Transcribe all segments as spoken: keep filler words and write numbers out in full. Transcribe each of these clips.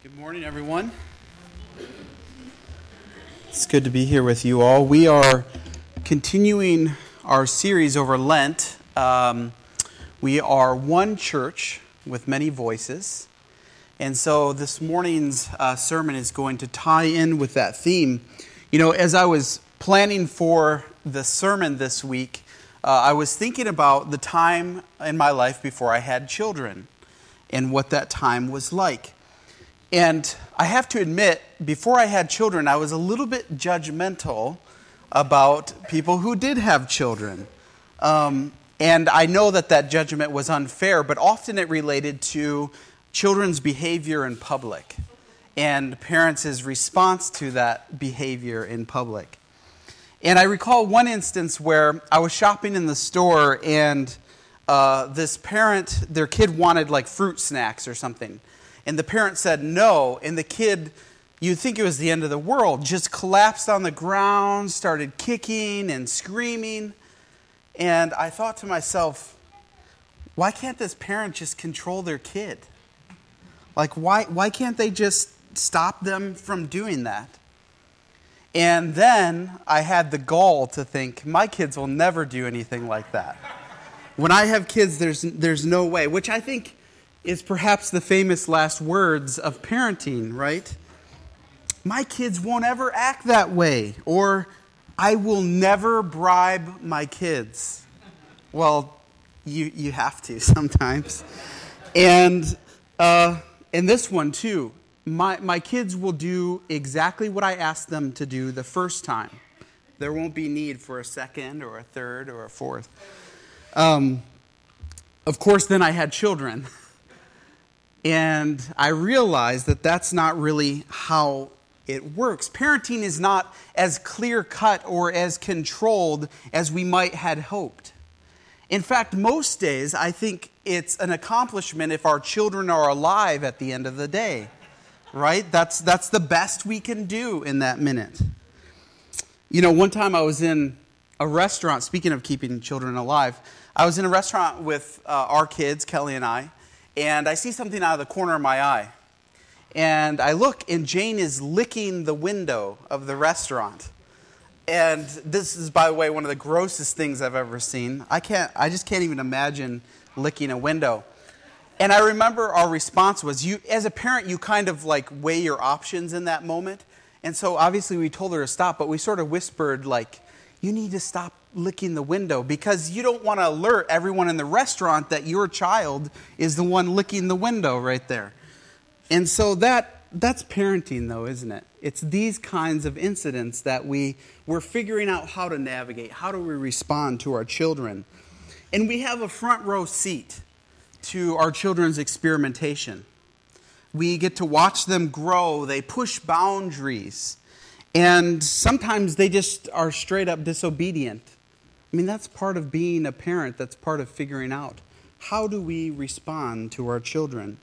Good morning, everyone. It's good to be here with you all. We are continuing our series over Lent. Um, we are one church with many voices. And so this morning's uh, sermon is going to tie in with that theme. You know, as I was planning for the sermon this week, uh, I was thinking about the time in my life before I had children and what that time was like. And I have to admit, before I had children, I was a little bit judgmental about people who did have children. Um, and I know that that judgment was unfair, but often it related to children's behavior in public and parents' response to that behavior in public. And I recall one instance where I was shopping in the store and uh, this parent, their kid wanted like fruit snacks or something. And the parent said no, and the kid, you'd think it was the end of the world, just collapsed on the ground, started kicking and screaming. And I thought to myself, why can't this parent just control their kid? Like, why, why can't they just stop them from doing that? And then I had the gall to think, my kids will never do anything like that. When I have kids, there's there's no way, which I think is perhaps the famous last words of parenting, right? My kids won't ever act that way, or I will never bribe my kids. Well, you you have to sometimes. And uh, and this one too, my, my kids will do exactly what I asked them to do the first time. There won't be need for a second or a third or a fourth. Um, of course, then I had children. And I realized that that's not really how it works. Parenting is not as clear-cut or as controlled as we might had hoped. In fact, most days, I think it's an accomplishment if our children are alive at the end of the day, right? That's, that's the best we can do in that minute. You know, one time I was in a restaurant, speaking of keeping children alive, I was in a restaurant with uh, our kids, Kelly and I, and I see something out of the corner of my eye. And I look, and Jane is licking the window of the restaurant. And this is, by the way, one of the grossest things I've ever seen. I can't, I just can't even imagine licking a window. And I remember our response was, you, as a parent, you kind of like weigh your options in that moment. And so obviously we told her to stop, but we sort of whispered like, you need to stop licking the window because you don't want to alert everyone in the restaurant that your child is the one licking the window right there. And so that that's parenting though, isn't it? It's these kinds of incidents that we, we're figuring out how to navigate. How do we respond to our children? And we have a front row seat to our children's experimentation. We get to watch them grow. They push boundaries. And sometimes they just are straight up disobedient. I mean, that's part of being a parent. That's part of figuring out how do we respond to our children.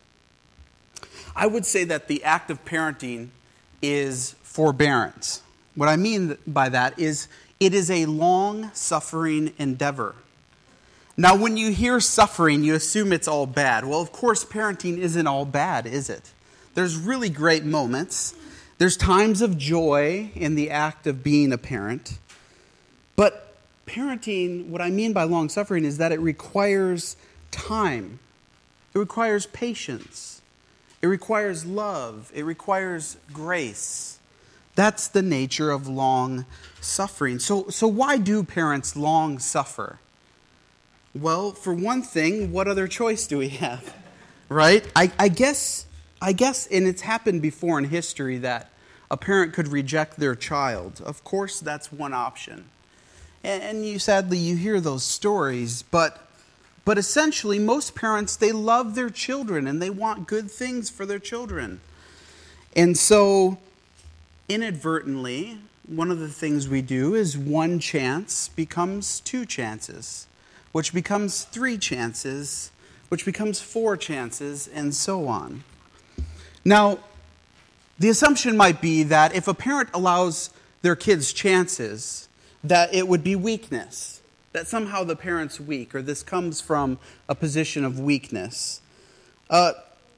I would say that the act of parenting is forbearance. What I mean by that is it is a long-suffering endeavor. Now, when you hear suffering, you assume it's all bad. Well, of course, parenting isn't all bad, is it? There's really great moments. There's times of joy in the act of being a parent. But parenting, what I mean by long suffering is that it requires time. It requires patience. It requires love. It requires grace. That's the nature of long suffering. So, so why do parents long suffer? Well, for one thing, what other choice do we have? Right? I, I guess, I guess, and it's happened before in history that a parent could reject their child. Of course, that's one option. And, and you sadly, you hear those stories, but but essentially, most parents, they love their children and they want good things for their children. And so, inadvertently, one of the things we do is one chance becomes two chances, which becomes three chances, which becomes four chances, and so on. Now, the assumption might be that if a parent allows their kids chances, that it would be weakness, that somehow the parent's weak, or this comes from a position of weakness. Uh,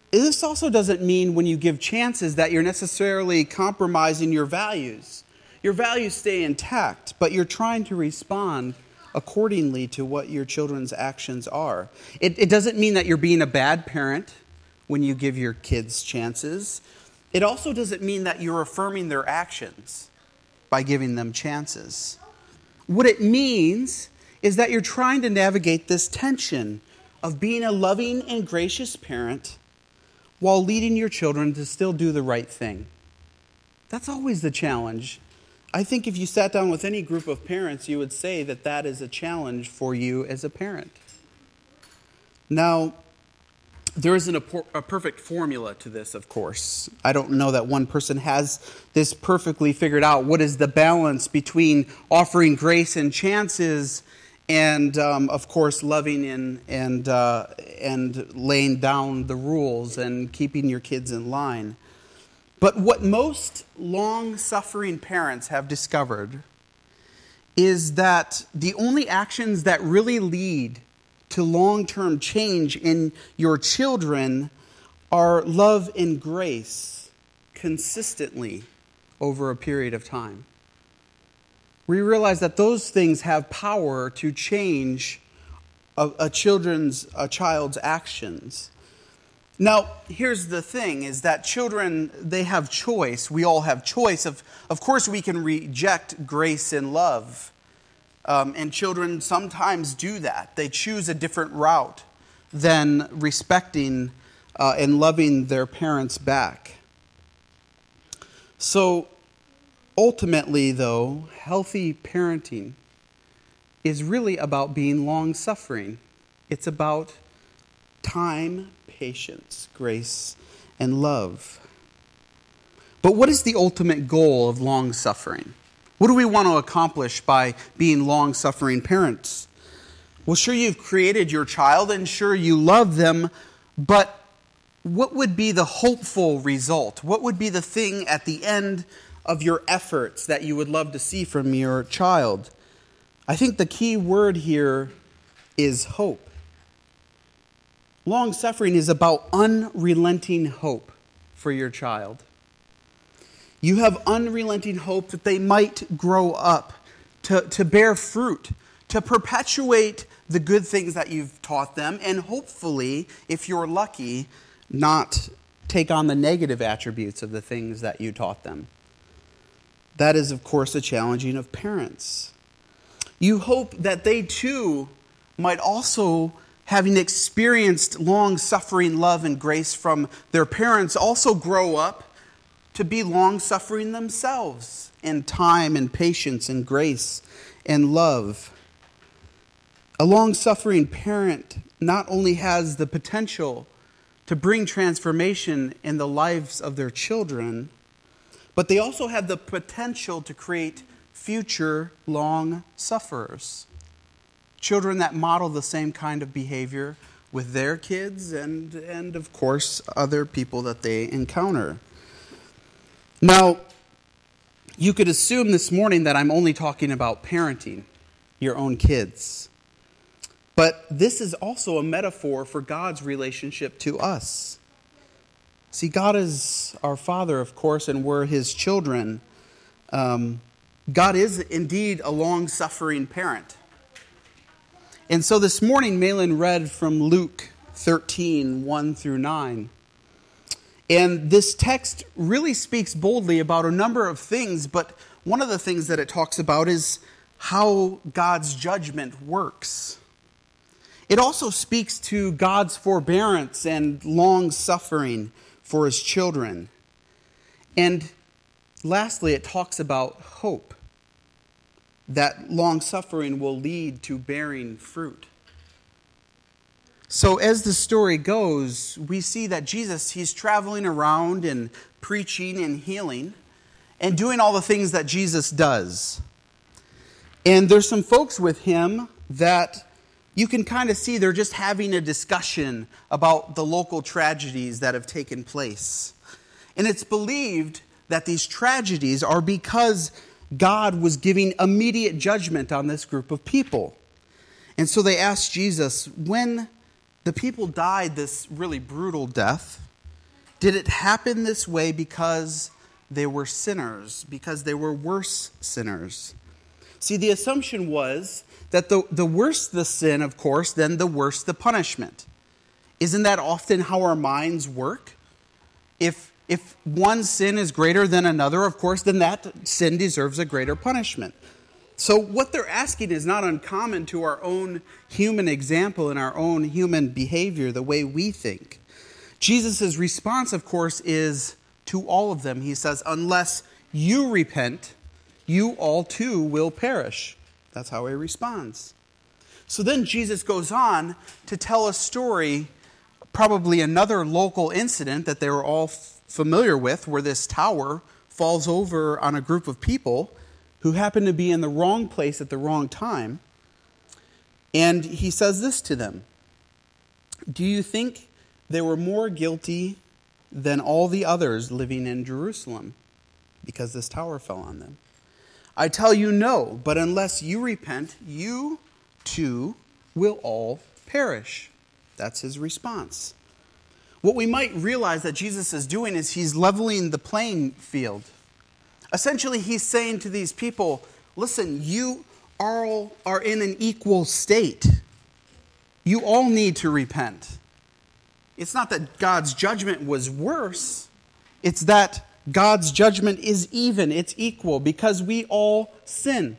this also doesn't mean when you give chances that you're necessarily compromising your values. Your values stay intact, but you're trying to respond accordingly to what your children's actions are. It, it doesn't mean that you're being a bad parent when you give your kids chances. It also doesn't mean that you're affirming their actions by giving them chances. What it means is that you're trying to navigate this tension of being a loving and gracious parent while leading your children to still do the right thing. That's always the challenge. I think if you sat down with any group of parents, you would say that that is a challenge for you as a parent. Now, there isn't a, por- a perfect formula to this, of course. I don't know that one person has this perfectly figured out. What is the balance between offering grace and chances and, um, of course, loving and, and, uh, and laying down the rules and keeping your kids in line? But what most long-suffering parents have discovered is that the only actions that really lead to long-term change in your children are love and grace consistently over a period of time. We realize that those things have power to change a, a children's a child's actions. Now, here's the thing, is that children, they have choice. We all have choice. Of, of course, we can reject grace and love. Um, and children sometimes do that. They choose a different route than respecting uh, and loving their parents back. So, ultimately, though, healthy parenting is really about being long-suffering. It's about time, patience, grace, and love. But what is the ultimate goal of long-suffering? What do we want to accomplish by being long-suffering parents? Well, sure, you've created your child, and sure, you love them, but what would be the hopeful result? What would be the thing at the end of your efforts that you would love to see from your child? I think the key word here is hope. Long-suffering is about unrelenting hope for your child. You have unrelenting hope that they might grow up to, to bear fruit, to perpetuate the good things that you've taught them, and hopefully, if you're lucky, not take on the negative attributes of the things that you taught them. That is, of course, the challenging of parents. You hope that they too might also, having experienced long-suffering love and grace from their parents, also grow up to be long-suffering themselves in time and patience and grace and love. A long-suffering parent not only has the potential to bring transformation in the lives of their children, but they also have the potential to create future long sufferers. Children that model the same kind of behavior with their kids and, and of course, other people that they encounter. Now, you could assume this morning that I'm only talking about parenting your own kids. But this is also a metaphor for God's relationship to us. See, God is our Father, of course, and we're His children. Um, God is indeed a long-suffering parent. And so this morning, Malin read from Luke thirteen, one through nine. And this text really speaks boldly about a number of things, but one of the things that it talks about is how God's judgment works. It also speaks to God's forbearance and long-suffering for His children. And lastly, it talks about hope, that long-suffering will lead to bearing fruit. So as the story goes, we see that Jesus, He's traveling around and preaching and healing and doing all the things that Jesus does. And there's some folks with Him that you can kind of see they're just having a discussion about the local tragedies that have taken place. And it's believed that these tragedies are because God was giving immediate judgment on this group of people. And so they asked Jesus, when the people died this really brutal death, Did it happen this way because they were sinners, because they were worse sinners? See, the assumption was that the, the worse the sin, of course, then the worse the punishment. Isn't that often how our minds work? If, if one sin is greater than another, of course, then that sin deserves a greater punishment. So what they're asking is not uncommon to our own human example and our own human behavior, the way we think. Jesus' response, of course, is to all of them. He says, unless you repent, you all too will perish. That's how he responds. So then Jesus goes on to tell a story, probably another local incident that they were all f- familiar with, where this tower falls over on a group of people who happen to be in the wrong place at the wrong time. And he says this to them: do you think they were more guilty than all the others living in Jerusalem because this tower fell on them? I tell you no, but unless you repent, you too will all perish. That's his response. What we might realize that Jesus is doing is he's leveling the playing field. Essentially, he's saying to these people, listen, you all are in an equal state. You all need to repent. It's not that God's judgment was worse. It's that God's judgment is even. It's equal because we all sin.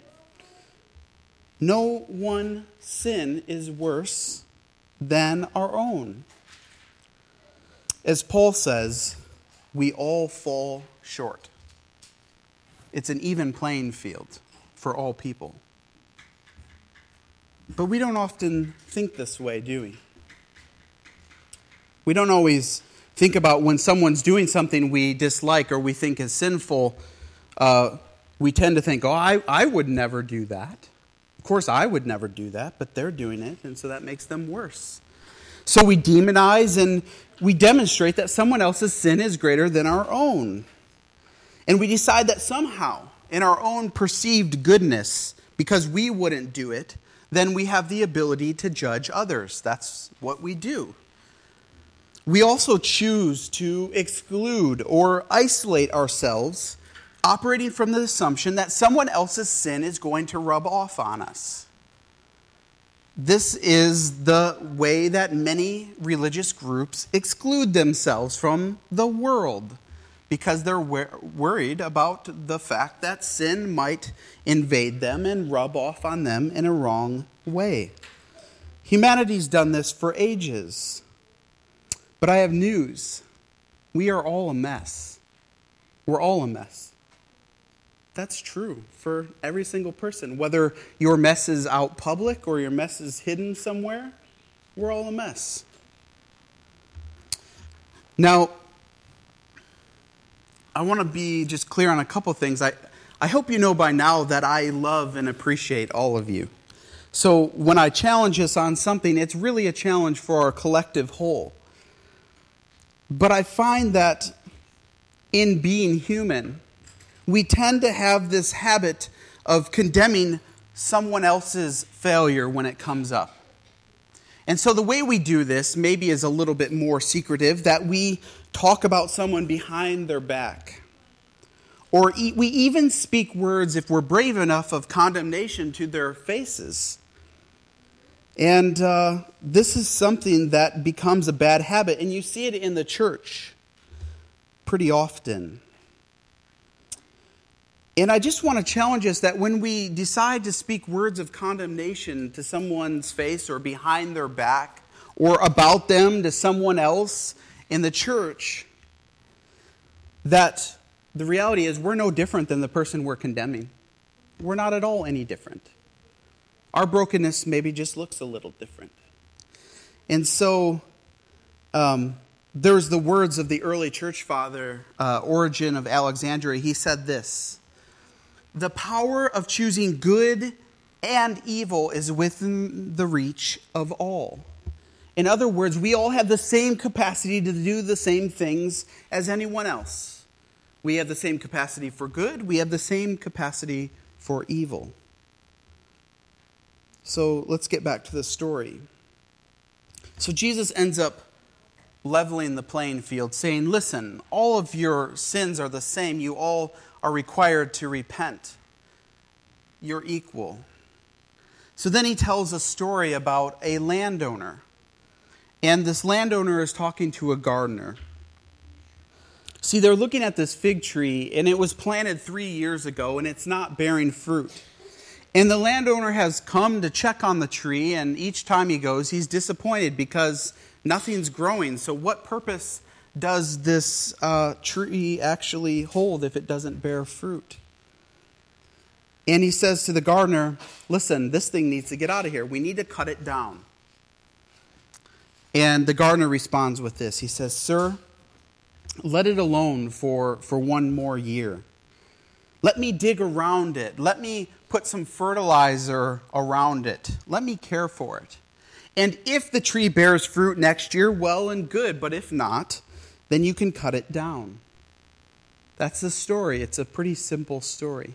No one sin is worse than our own. As Paul says, we all fall short. It's an even playing field for all people. But we don't often think this way, do we? We don't always think about when someone's doing something we dislike or we think is sinful. Uh, we tend to think, oh, I, I would never do that. Of course, I would never do that, but they're doing it, and so that makes them worse. So we demonize and we demonstrate that someone else's sin is greater than our own. And we decide that somehow, in our own perceived goodness, because we wouldn't do it, then we have the ability to judge others. That's what we do. We also choose to exclude or isolate ourselves, operating from the assumption that someone else's sin is going to rub off on us. This is the way that many religious groups exclude themselves from the world, because they're wor- worried about the fact that sin might invade them and rub off on them in a wrong way. Humanity's done this for ages. But I have news. We are all a mess. We're all a mess. That's true for every single person. Whether your mess is out public or your mess is hidden somewhere, we're all a mess. Now, I want to be just clear on a couple things. I, I hope you know by now that I love and appreciate all of you. So when I challenge us on something, it's really a challenge for our collective whole. But I find that in being human, we tend to have this habit of condemning someone else's failure when it comes up. And so the way we do this maybe is a little bit more secretive, that we talk about someone behind their back. Or e- we even speak words, if we're brave enough, of condemnation to their faces. And uh, this is something that becomes a bad habit. And you see it in the church pretty often. And I just want to challenge us that when we decide to speak words of condemnation to someone's face or behind their back or about them to someone else in the church, that the reality is we're no different than the person we're condemning. We're not at all any different. Our brokenness maybe just looks a little different. And so um, there's the words of the early church father, uh, Origen of Alexandria. He said this: the power of choosing good and evil is within the reach of all. In other words, we all have the same capacity to do the same things as anyone else. We have the same capacity for good. We have the same capacity for evil. So let's get back to the story. So Jesus ends up leveling the playing field, saying, listen, all of your sins are the same. You all are required to repent. You're equal. So then he tells a story about a landowner. And this landowner is talking to a gardener. See, they're looking at this fig tree, and it was planted three years ago, and it's not bearing fruit. And the landowner has come to check on the tree, and each time he goes, he's disappointed because nothing's growing. So what purpose does this uh, tree actually hold if it doesn't bear fruit? And he says to the gardener, listen, this thing needs to get out of here. We need to cut it down. And the gardener responds with this. He says, sir, let it alone for, for one more year. Let me dig around it. Let me put some fertilizer around it. Let me care for it. And if the tree bears fruit next year, well and good. But if not, then you can cut it down. That's the story. It's a pretty simple story.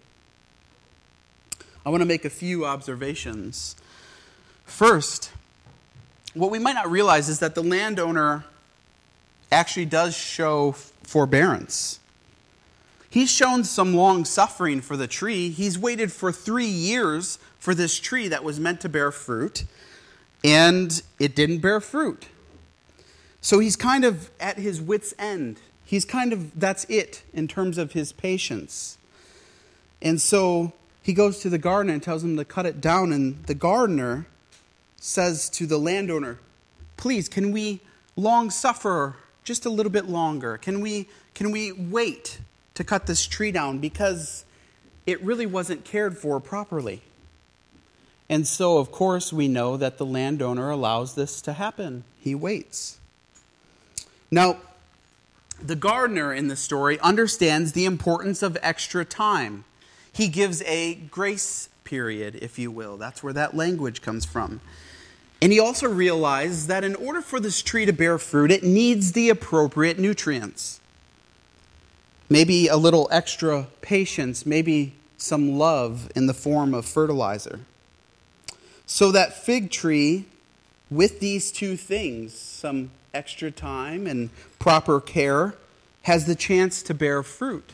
I want to make a few observations. First, what we might not realize is that the landowner actually does show forbearance. He's shown some long suffering for the tree. He's waited for three years for this tree that was meant to bear fruit, and it didn't bear fruit. So he's kind of at his wit's end. He's kind of, that's it in terms of his patience. And so he goes to the gardener and tells him to cut it down, and the gardener says to the landowner, please, can we long suffer just a little bit longer? Can we, can we wait to cut this tree down because it really wasn't cared for properly? And so, of course, we know that the landowner allows this to happen. He waits. Now, the gardener in the story understands the importance of extra time. He gives a grace period, if you will. That's where that language comes from. And he also realizes that in order for this tree to bear fruit, it needs the appropriate nutrients. Maybe a little extra patience, maybe some love in the form of fertilizer. So that fig tree, with these two things, some extra time and proper care, has the chance to bear fruit.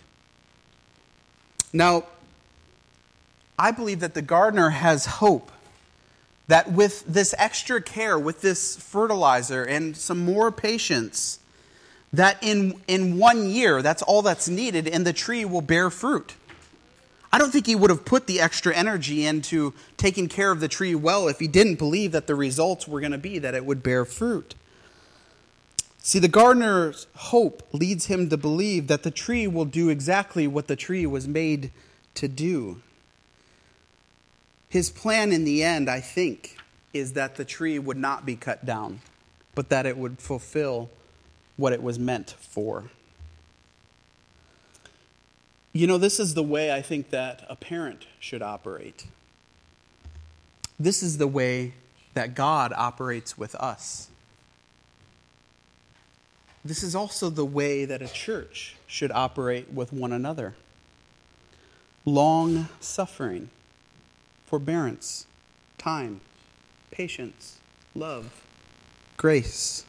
Now, I believe that the gardener has hope that with this extra care, with this fertilizer and some more patience, that in, in one year, that's all that's needed, and the tree will bear fruit. I don't think he would have put the extra energy into taking care of the tree well if he didn't believe that the results were going to be that it would bear fruit. See, the gardener's hope leads him to believe that the tree will do exactly what the tree was made to do. His plan in the end, I think, is that the tree would not be cut down, but that it would fulfill what it was meant for. You know, this is the way I think that a parent should operate. This is the way that God operates with us. This is also the way that a church should operate with one another. Long suffering, forbearance, time, patience, love, grace.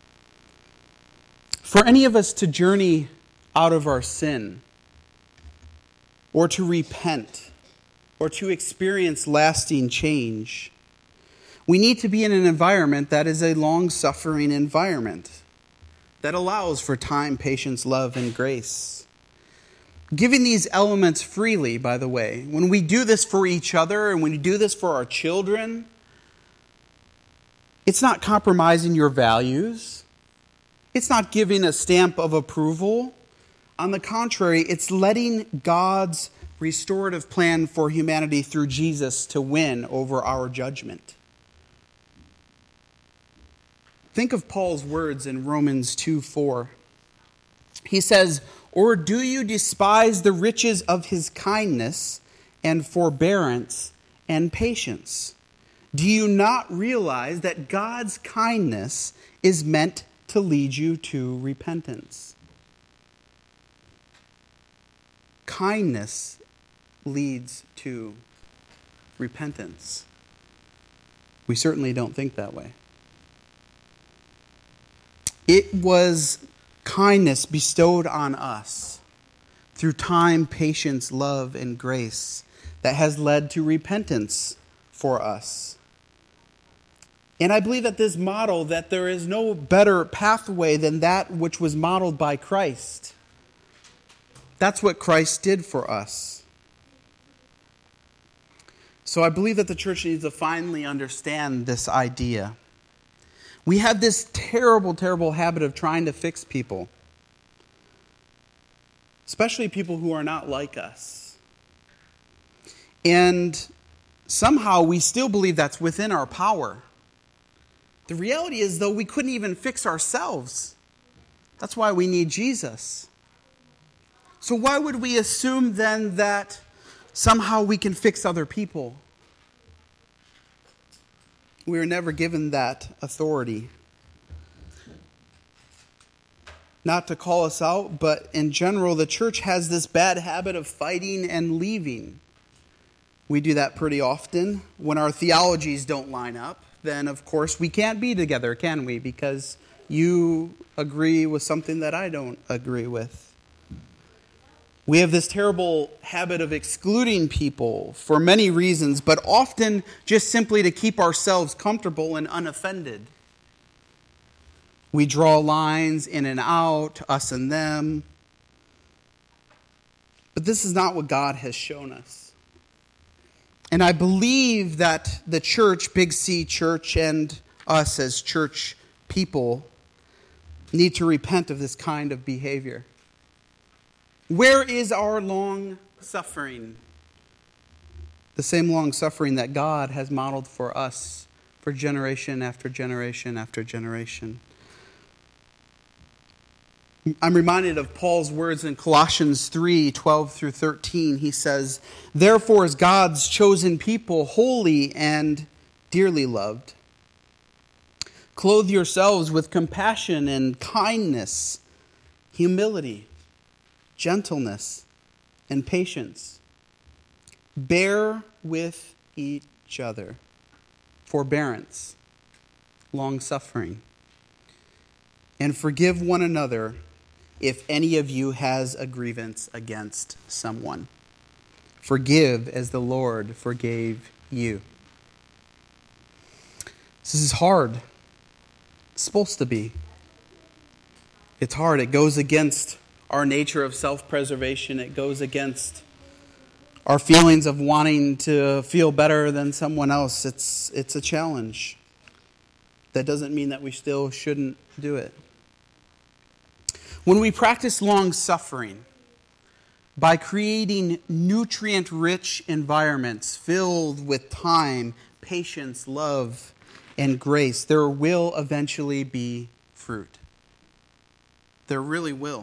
For any of us to journey out of our sin, or to repent, or to experience lasting change, we need to be in an environment that is a long-suffering environment that allows for time, patience, love, and grace. Giving these elements freely, by the way, when we do this for each other and when we do this for our children, it's not compromising your values. It's not giving a stamp of approval. On the contrary, it's letting God's restorative plan for humanity through Jesus to win over our judgment. Think of Paul's words in Romans two four. He says, "Or do you despise the riches of his kindness and forbearance and patience? Do you not realize that God's kindness is meant to lead you to repentance?" Kindness leads to repentance. We certainly don't think that way. It was kindness bestowed on us through time, patience, love, and grace that has led to repentance for us. And I believe that this model, that there is no better pathway than that which was modeled by Christ. That's what Christ did for us. So I believe that the church needs to finally understand this idea. We have this terrible, terrible habit of trying to fix people, especially people who are not like us. And somehow we still believe that's within our power. The reality is, though, we couldn't even fix ourselves. That's why we need Jesus. So why would we assume then that somehow we can fix other people? We were never given that authority. Not to call us out, but in general, the church has this bad habit of fighting and leaving. We do that pretty often. When our theologies don't line up, then of course we can't be together, can we? Because you agree with something that I don't agree with. We have this terrible habit of excluding people for many reasons, but often just simply to keep ourselves comfortable and unoffended. We draw lines in and out, us and them. But this is not what God has shown us. And I believe that the church, Big C Church, and us as church people need to repent of this kind of behavior. Where is our long suffering? The same long suffering that God has modeled for us for generation after generation after generation. I'm reminded of Paul's words in Colossians three, twelve through thirteen. He says, "Therefore, as God's chosen people, holy and dearly loved, clothe yourselves with compassion and kindness, humility, gentleness, and patience. Bear with each other, forbearance, long-suffering, and forgive one another if any of you has a grievance against someone. Forgive as the Lord forgave you." This is hard. It's supposed to be. It's hard. It goes against our nature of self-preservation. It goes against our feelings of wanting to feel better than someone else. It's, it's a challenge. That doesn't mean that we still shouldn't do it. When we practice long-suffering by creating nutrient-rich environments filled with time, patience, love, and grace, there will eventually be fruit. There really will.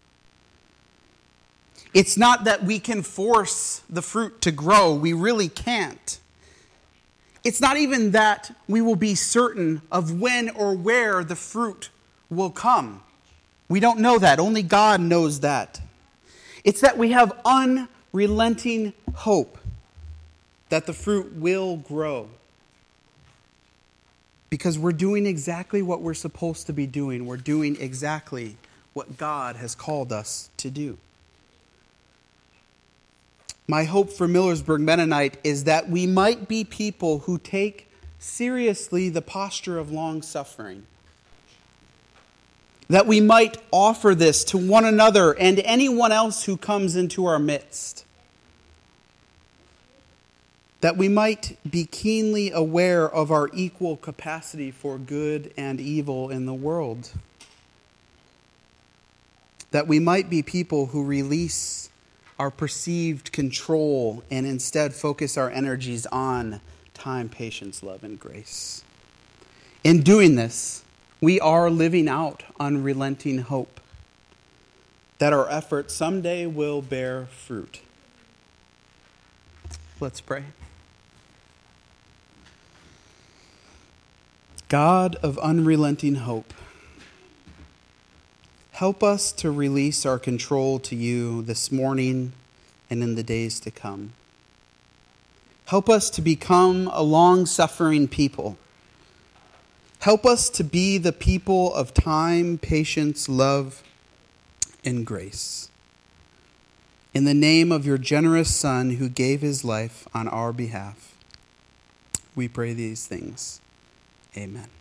It's not that we can force the fruit to grow. We really can't. It's not even that we will be certain of when or where the fruit will come. We don't know that. Only God knows that. It's that we have unrelenting hope that the fruit will grow. Because we're doing exactly what we're supposed to be doing. We're doing exactly what God has called us to do. My hope for Millersburg Mennonite is that we might be people who take seriously the posture of long-suffering. That we might offer this to one another and anyone else who comes into our midst. That we might be keenly aware of our equal capacity for good and evil in the world. That we might be people who release our perceived control and instead focus our energies on time, patience, love, and grace. In doing this, we are living out unrelenting hope that our efforts someday will bear fruit. Let's pray. God of unrelenting hope, help us to release our control to you this morning and in the days to come. Help us to become a long-suffering people. Help us to be the people of time, patience, love, and grace. In the name of your generous Son who gave his life on our behalf, we pray these things. Amen.